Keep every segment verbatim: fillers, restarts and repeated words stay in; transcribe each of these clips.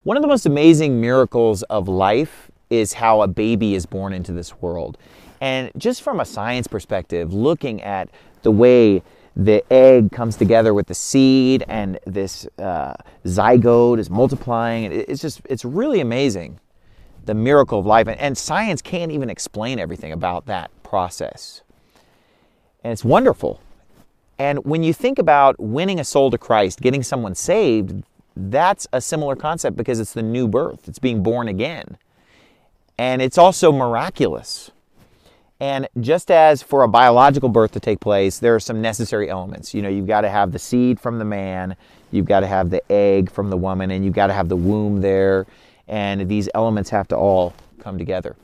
One of the most amazing miracles of life is how a baby is born into this world. And just from a science perspective, looking at the way the egg comes together with the seed and this uh, zygote is multiplying, it's just, it's really amazing, the miracle of life. And science can't even explain everything about that process. And it's wonderful. And when you think about winning a soul to Christ, getting someone saved, that's a similar concept because it's the new birth. It's being born again. And it's also miraculous. And just as for a biological birth to take place, there are some necessary elements. You know, you've got to have the seed from the man, you've got to have the egg from the woman, and you've got to have the womb there. And these elements have to all come together.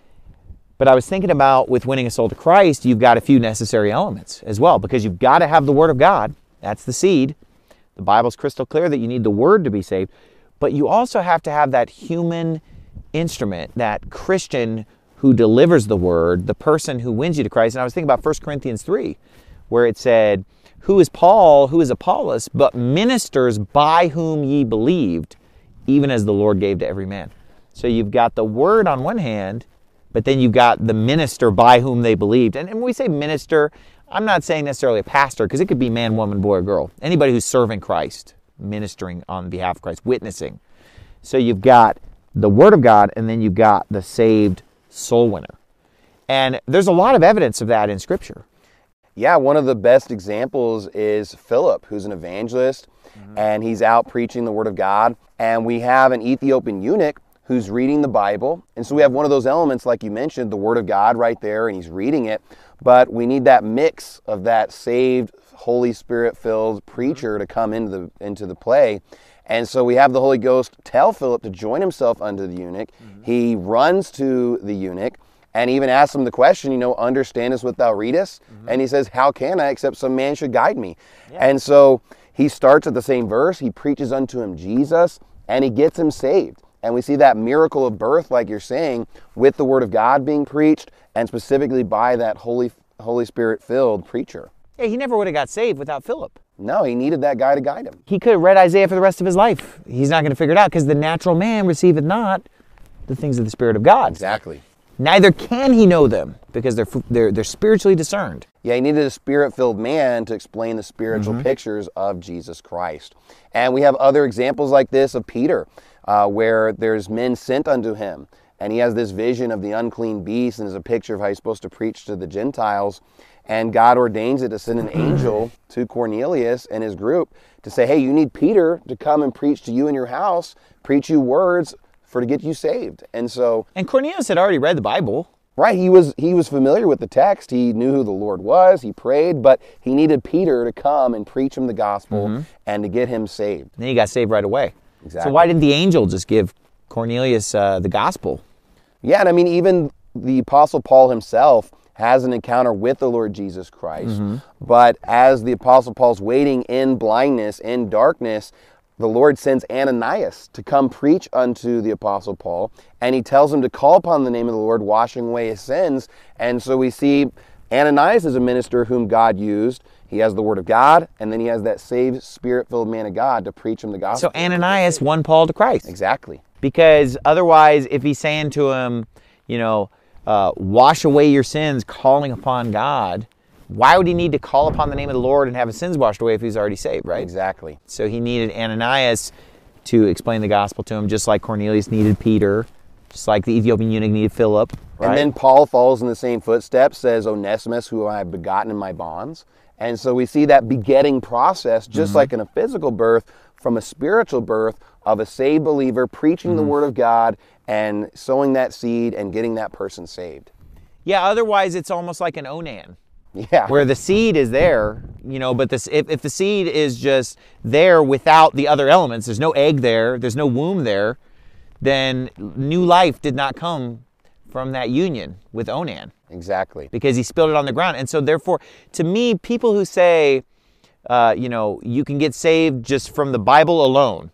But I was thinking about with winning a soul to Christ, you've got a few necessary elements as well, because you've got to have the Word of God. That's the seed. The Bible's crystal clear that you need the Word to be saved. But you also have to have that human instrument, that Christian who delivers the Word, the person who wins you to Christ. And I was thinking about First Corinthians three, where it said, who is Paul, who is Apollos, but ministers by whom ye believed, even as the Lord gave to every man. So you've got the Word on one hand, but then you've got the minister by whom they believed. And, and when we say minister, I'm not saying necessarily a pastor, because it could be man, woman, boy, or girl. Anybody who's serving Christ, ministering on behalf of Christ, witnessing. So you've got the Word of God, and then you've got the saved soul winner. And there's a lot of evidence of that in Scripture. Yeah, one of the best examples is Philip, who's an evangelist, mm-hmm. and he's out preaching the Word of God. And we have an Ethiopian eunuch who's reading the Bible. And so we have one of those elements, like you mentioned, the Word of God right there, and he's reading it. But we need that mix of that saved, Holy Spirit-filled preacher to come into the into the play. And so we have the Holy Ghost tell Philip to join himself unto the eunuch. Mm-hmm. He runs to the eunuch and even asks him the question, you know, understandest what thou readest? Mm-hmm. And he says, how can I, except some man should guide me? Yeah. And so he starts at the same verse. He preaches unto him Jesus, and he gets him saved. And we see that miracle of birth, like you're saying, with the Word of God being preached, and specifically by that Holy Holy Spirit-filled preacher. Yeah, he never would have got saved without Philip. No, he needed that guy to guide him. He could have read Isaiah for the rest of his life. He's not going to figure it out, because the natural man receiveth not the things of the Spirit of God. Exactly. Neither can he know them, because they're they're they're spiritually discerned. Yeah, he needed a Spirit-filled man to explain the spiritual mm-hmm. pictures of Jesus Christ. And we have other examples like this of Peter, uh, where there's men sent unto him. And he has this vision of the unclean beast, and is a picture of how he's supposed to preach to the Gentiles. And God ordains it to send an angel to Cornelius and his group to say, hey, you need Peter to come and preach to you in your house, preach you words for to get you saved. And so... And Cornelius had already read the Bible. Right, he was he was familiar with the text. He knew who the Lord was. He prayed, but he needed Peter to come and preach him the gospel mm-hmm. and to get him saved. And then he got saved right away. Exactly. So why didn't the angel just give Cornelius uh, the gospel? Yeah, and I mean, even the Apostle Paul himself has an encounter with the Lord Jesus Christ. Mm-hmm. But as the Apostle Paul's waiting in blindness, in darkness, the Lord sends Ananias to come preach unto the Apostle Paul, and he tells him to call upon the name of the Lord, washing away his sins. And so we see Ananias is a minister whom God used. He has the Word of God, and then he has that saved, Spirit-filled man of God to preach him the gospel. So Ananias won Paul to Christ. Exactly. Because otherwise, if he's saying to him, you know, uh, wash away your sins, calling upon God, why would he need to call upon the name of the Lord and have his sins washed away if he's already saved, right? Exactly. So he needed Ananias to explain the gospel to him, just like Cornelius needed Peter, just like the Ethiopian eunuch needed Philip, right? And then Paul follows in the same footsteps, says, Onesimus, who I have begotten in my bonds. And so we see that begetting process, just mm-hmm. like in a physical birth, from a spiritual birth of a saved believer preaching mm-hmm. the Word of God and sowing that seed and getting that person saved. Yeah, otherwise it's almost like an Onan. Yeah. Where the seed is there, you know, but this if, if the seed is just there without the other elements, there's no egg there, there's no womb there, then new life did not come from that union with Onan. Exactly. Because he spilled it on the ground. And so therefore, to me, people who say, uh, you know, you can get saved just from the Bible alone,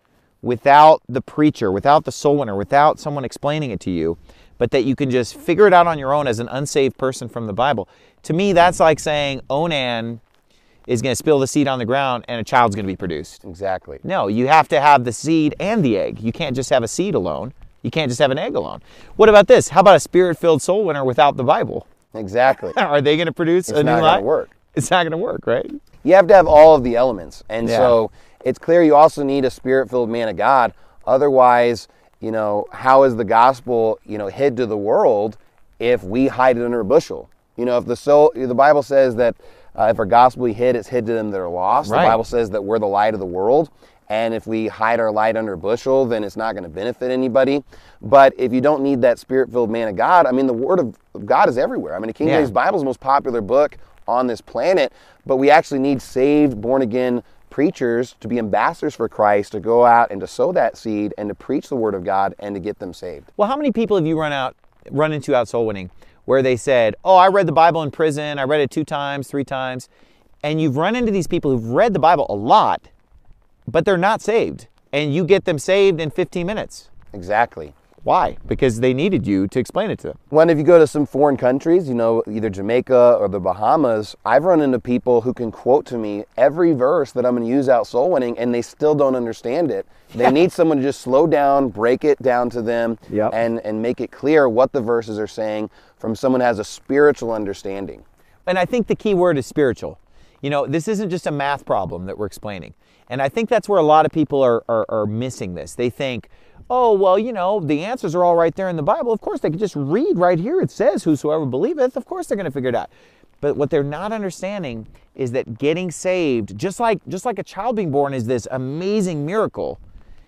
without the preacher, without the soul winner, without someone explaining it to you, but that you can just figure it out on your own as an unsaved person from the Bible. To me, that's like saying Onan is going to spill the seed on the ground and a child's going to be produced. Exactly. No, you have to have the seed and the egg. You can't just have a seed alone. You can't just have an egg alone. What about this? How about a spirit-filled soul winner without the Bible? Exactly. Are they going to produce It's a new not life? going to work. It's not going to work, right? You have to have all of the elements. And Yeah. so it's clear you also need a spirit-filled man of God. Otherwise, you know, how is the gospel, you know, hid to the world if we hide it under a bushel? You know, if the soul, the Bible says that uh, if our gospel be hid, it's hid to them that are lost. Right. The Bible says that we're the light of the world. And if we hide our light under a bushel, then it's not going to benefit anybody. But if you don't need that spirit-filled man of God, I mean, the Word of God is everywhere. I mean, the King Yeah. James Bible is the most popular book on this planet, but we actually need saved, born-again preachers to be ambassadors for Christ, to go out and to sow that seed and to preach the Word of God and to get them saved. Well, how many people have you run out, run into out soul winning where they said, oh, I read the Bible in prison, I read it two times, three times, and you've run into these people who've read the Bible a lot, but they're not saved, and you get them saved in fifteen minutes. Exactly. Why? Because they needed you to explain it to them. When if you go to some foreign countries, you know, either Jamaica or the Bahamas, I've run into people who can quote to me every verse that I'm going to use out soul winning, and they still don't understand it. They need someone to just slow down, break it down to them, Yep. and, and make it clear what the verses are saying from someone who has a spiritual understanding. And I think the key word is spiritual. You know, this isn't just a math problem that we're explaining. And I think that's where a lot of people are, are, are missing this. They think, oh, well, you know, the answers are all right there in the Bible. Of course, they could just read right here. It says, whosoever believeth. Of course, they're going to figure it out. But what they're not understanding is that getting saved, just like, just like a child being born is this amazing miracle,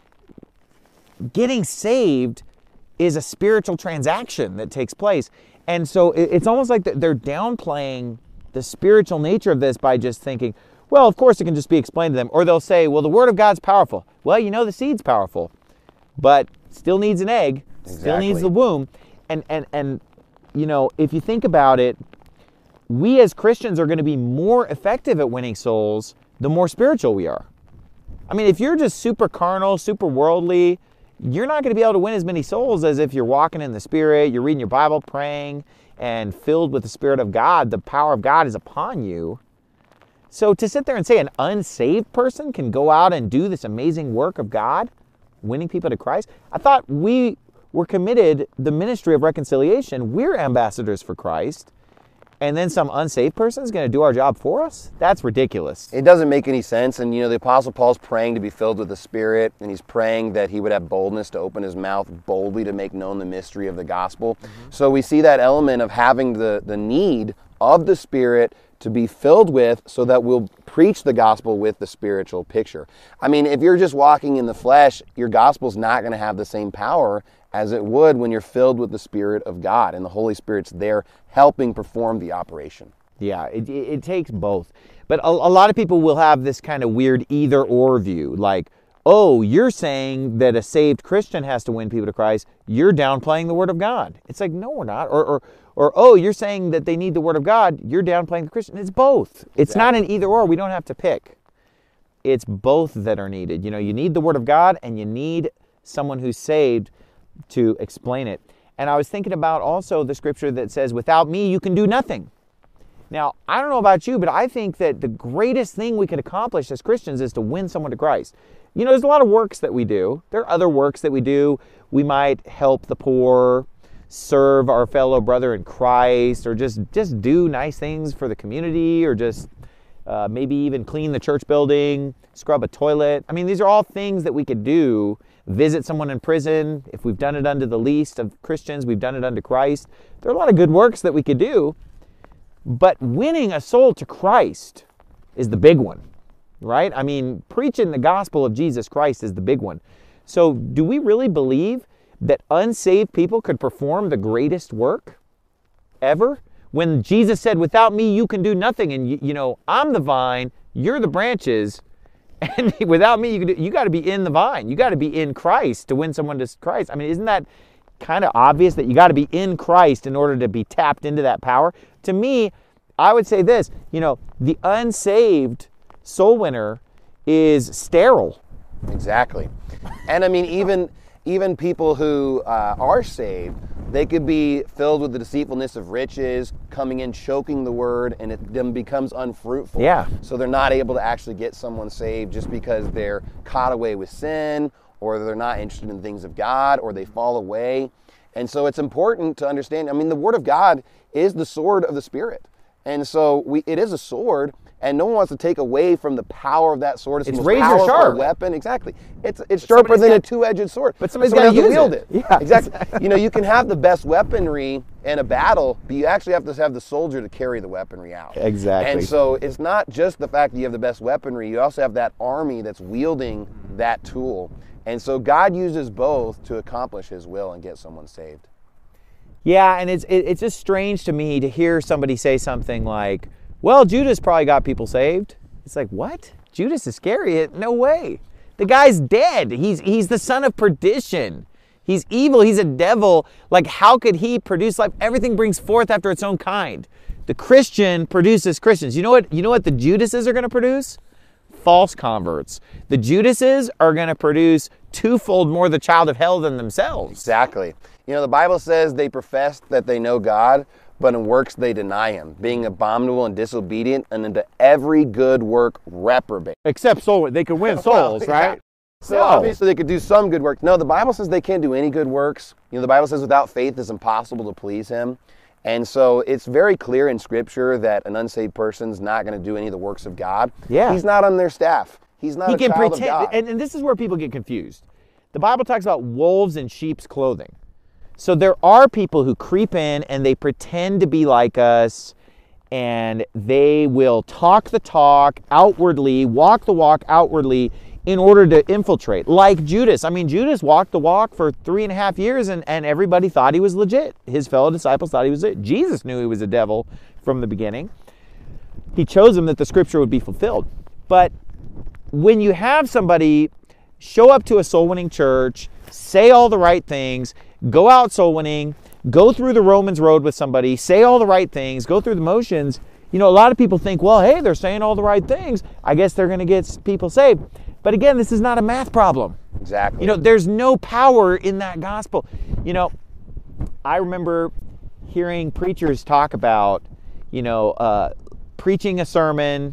getting saved is a spiritual transaction that takes place. And so it- it's almost like they're downplaying the spiritual nature of this by just thinking, well, of course it can just be explained to them. Or they'll say, well, the Word of God's powerful. Well, you know, the seed's powerful, but still needs an egg, still needs Exactly. the womb. And, and, and, you know, if you think about it, we as Christians are going to be more effective at winning souls the more spiritual we are. I mean, if you're just super carnal, super worldly, you're not going to be able to win as many souls as if you're walking in the Spirit, you're reading your Bible, praying, and filled with the Spirit of God. The power of God is upon you. So to sit there and say an unsaved person can go out and do this amazing work of God, winning people to Christ, I thought we were committed the ministry of reconciliation. We're ambassadors for Christ. And then some unsaved person is going to do our job for us? That's ridiculous. It doesn't make any sense. And, you know, the Apostle Paul's praying to be filled with the Spirit, and he's praying that he would have boldness to open his mouth boldly to make known the mystery of the gospel. Mm-hmm. So we see that element of having the, the need of the Spirit to be filled with so that we'll preach the gospel with the spiritual picture. I mean, if you're just walking in the flesh, your gospel's not going to have the same power as it would when you're filled with the Spirit of God and the Holy Spirit's there helping perform the operation. Yeah, it, it, it takes both. But a, a lot of people will have this kind of weird either or view, like, oh, you're saying that a saved Christian has to win people to Christ. You're downplaying the Word of God. It's like, no, we're not. Or, or, or oh, you're saying that they need the Word of God. You're downplaying the Christian. It's both. It's Exactly. not an either or. We don't have to pick. It's both that are needed. You know, you need the Word of God and you need someone who's saved to explain it. And I was thinking about also the scripture that says, without me, you can do nothing. Now, I don't know about you, but I think that the greatest thing we could accomplish as Christians is to win someone to Christ. You know, there's a lot of works that we do. There are other works that we do. We might help the poor, serve our fellow brother in Christ, or just, just do nice things for the community, or just uh, maybe even clean the church building, scrub a toilet. I mean, these are all things that we could do. Visit someone in prison. If we've done it unto the least of Christians, we've done it unto Christ. There are a lot of good works that we could do. But winning a soul to Christ is the big one, right? I mean, preaching the gospel of Jesus Christ is the big one. So do we really believe that unsaved people could perform the greatest work ever? When Jesus said, without me, you can do nothing. And, you, you know, I'm the vine, you're the branches. And without me, you, can do, you got to be in the vine. You got to be in Christ to win someone to Christ. I mean, isn't that kind of obvious that you got to be in Christ in order to be tapped into that power? To me, I would say this, you know, the unsaved soul winner is sterile. Exactly. And I mean, even even people who uh, are saved They could be filled with the deceitfulness of riches, coming in, choking the word, and it then becomes unfruitful. Yeah. So they're not able to actually get someone saved just because they're caught away with sin, or they're not interested in things of God, or they fall away. And so it's important to understand, I mean, the Word of God is the sword of the Spirit. And so we, it is a sword, and no one wants to take away from the power of that sword. It's, It's the most razor powerful sharp. weapon. Exactly. It's it's sharper somebody's than a got- two-edged sword. But somebody's Someone gotta has to use wield it. it. Yeah, exactly. exactly. You know, you can have the best weaponry in a battle, but you actually have to have the soldier to carry the weaponry out. Exactly. And so it's not just the fact that you have the best weaponry, you also have that army that's wielding that tool. And so God uses both to accomplish his will and get someone saved. Yeah, and it's it, it's just strange to me to hear somebody say something like, well, Judas probably got people saved. It's like, what? Judas Iscariot? No way. The guy's dead. He's he's the son of perdition. He's evil. He's a devil. Like, how could he produce life? Everything brings forth after its own kind. The Christian produces Christians. You know what? You know what the Judases are going to produce? False converts. The Judases are going to produce twofold more the child of hell than themselves. Exactly. You know, the Bible says they profess that they know God, but in works they deny him, being abominable and disobedient, and into every good work reprobate. Except soul, they can win souls, Well, yeah. right? So No. obviously they could do some good work. No, the Bible says they can't do any good works. You know, the Bible says without faith it's impossible to please him. And so it's very clear in Scripture that an unsaved person's not going to do any of the works of God. Yeah. He's not on their staff. He's not He a can child pretend, of God. and, and this is where people get confused. The Bible talks about wolves in sheep's clothing. So there are people who creep in and they pretend to be like us, and they will talk the talk outwardly, walk the walk outwardly in order to infiltrate. Like Judas. I mean, Judas walked the walk for three and a half years and, and everybody thought he was legit. His fellow disciples thought he was legit. Jesus knew he was a devil from the beginning. He chose him that the scripture would be fulfilled. But when you have somebody show up to a soul winning church, say all the right things, go out soul winning, go through the Romans road with somebody, say all the right things, go through the motions, you know, a lot of people think, well, hey, they're saying all the right things. I guess they're going to get people saved. But again, this is not a math problem. Exactly. You know, there's no power in that gospel. You know, I remember hearing preachers talk about, you know, uh, preaching a sermon,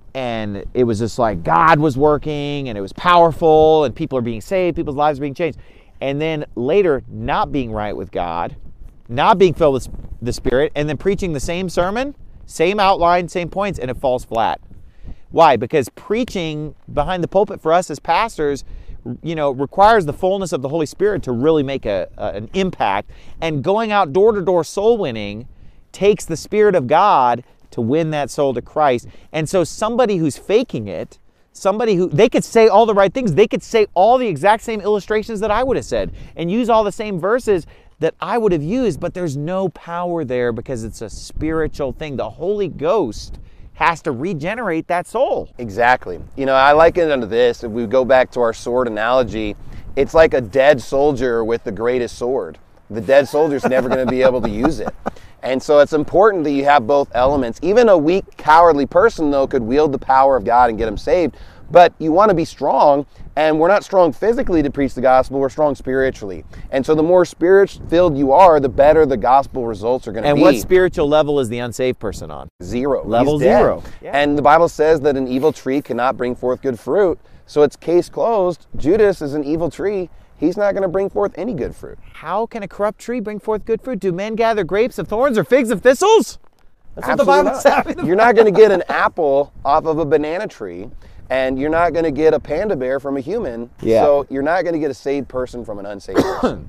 and it was just like God was working and it was powerful and people are being saved, people's lives are being changed. And then later not being right with God, not being filled with the Spirit, and then preaching the same sermon, same outline, same points, and it falls flat. Why? Because preaching behind the pulpit for us as pastors, you know, requires the fullness of the Holy Spirit to really make a, a an impact. And going out door to door soul winning takes the Spirit of God to win that soul to Christ. And so somebody who's faking it, somebody who, they could say all the right things, they could say all the exact same illustrations that I would have said and use all the same verses that I would have used, but there's no power there because it's a spiritual thing. The Holy Ghost has to regenerate that soul. Exactly. You know, I liken it unto this. If we go back to our sword analogy, it's like a dead soldier with the greatest sword. The dead soldier's never going to be able to use it. And so it's important that you have both elements. Even a weak, cowardly person, though, could wield the power of God and get them saved. But you want to be strong, and we're not strong physically to preach the gospel, we're strong spiritually. And so the more spirit-filled you are, the better the gospel results are going to And be. what spiritual level is the unsaved person on? Zero. Level He's dead. zero. Yeah. And the Bible says that an evil tree cannot bring forth good fruit. So it's case closed. Judas is an evil tree. He's not going to bring forth any good fruit. How can a corrupt tree bring forth good fruit? Do men gather grapes of thorns or figs of thistles? That's what the Absolutely Bible not. says. You're not going to get an apple off of a banana tree, and you're not going to get a panda bear from a human. Yeah. So you're not going to get a saved person from an unsaved person.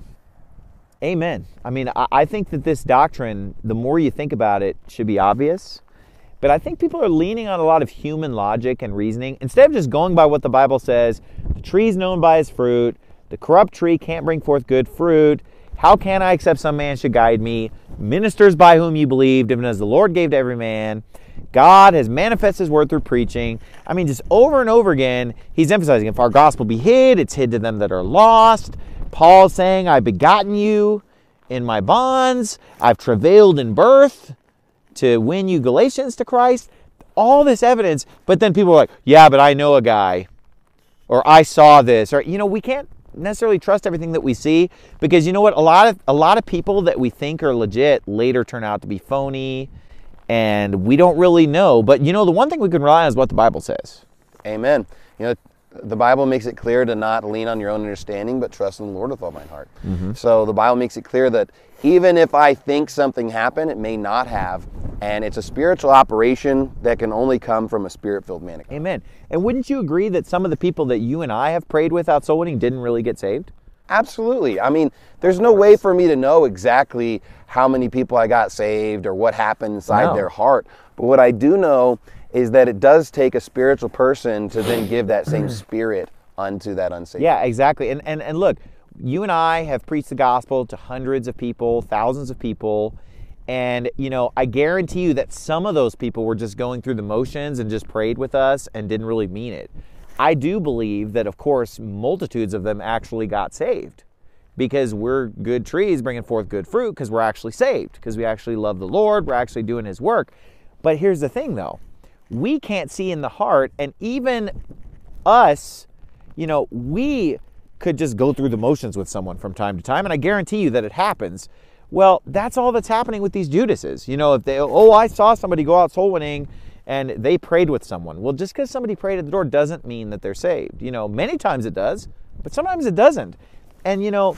Amen. I mean, I, I think that this doctrine, the more you think about it, should be obvious. But I think people are leaning on a lot of human logic and reasoning. Instead of just going by what the Bible says, the tree's known by its fruit, the corrupt tree can't bring forth good fruit. How can I except some man should guide me? Ministers by whom you believed, even as the Lord gave to every man. God has manifested his word through preaching. I mean, just over and over again, he's emphasizing, if our gospel be hid, it's hid to them that are lost. Paul's saying, I've begotten you in my bonds. I've travailed in birth to win you Galatians to Christ. All this evidence, but then people are like, yeah, but I know a guy. Or I saw this. Or, you know, we can't necessarily trust everything that we see, because you know what? A lot of a lot of people that we think are legit later turn out to be phony, and we don't really know. But you know, the one thing we can rely on is what the Bible says. Amen. You know, the Bible makes it clear to not lean on your own understanding, but trust in the Lord with all my heart. Mm-hmm. So the Bible makes it clear that even if I think something happened, it may not have. And it's a spiritual operation that can only come from a spirit-filled man of God. Amen. And wouldn't you agree that some of the people that you and I have prayed with out soul winning didn't really get saved? Absolutely. I mean, there's no way for me to know exactly how many people I got saved or what happened inside No. their heart. But what I do know is that it does take a spiritual person to then give that same spirit unto that unsaved. Yeah, exactly. And, and, and look, you and I have preached the gospel to hundreds of people, thousands of people. And, you know, I guarantee you that some of those people were just going through the motions and just prayed with us and didn't really mean it. I do believe that, of course, multitudes of them actually got saved, because we're good trees bringing forth good fruit, because we're actually saved, because we actually love the Lord, we're actually doing His work. But here's the thing, though. We can't see in the heart, and even us, you know, we could just go through the motions with someone from time to time, and I guarantee you that it happens. Well, that's all that's happening with these Judases. You know, if they, oh, I saw somebody go out soul winning and they prayed with someone. Well, just because somebody prayed at the door doesn't mean that they're saved. You know, many times it does, but sometimes it doesn't. And, you know,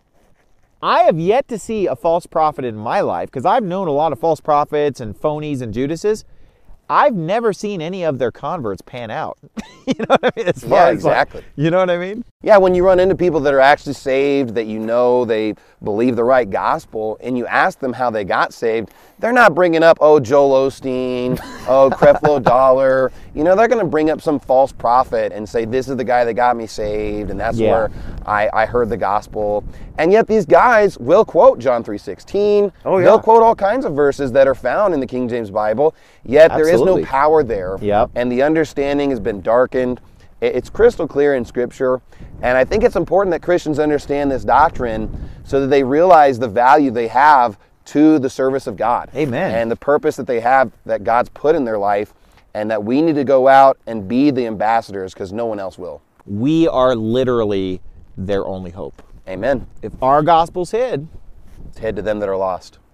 I have yet to see a false prophet in my life, because I've known a lot of false prophets and phonies and Judases. I've never seen any of their converts pan out. You know what I mean? As far Yeah, as, exactly. like, you know what I mean? Yeah, when you run into people that are actually saved, that you know they believe the right gospel, and you ask them how they got saved, they're not bringing up, oh, Joel Osteen, oh, Creflo Dollar. You know, they're going to bring up some false prophet and say, this is the guy that got me saved, and that's Yeah. where I, I heard the gospel. And yet these guys will quote John three sixteen. Oh, yeah. They'll quote all kinds of verses that are found in the King James Bible, yet there is Absolutely. no power there. Yep. And the understanding has been darkened. It's crystal clear in Scripture, and I think it's important that Christians understand this doctrine so that they realize the value they have to the service of God. Amen. And the purpose that they have, that God's put in their life, and that we need to go out and be the ambassadors, because no one else will. We are literally their only hope. Amen. If our gospel's hid, It's head to them that are lost.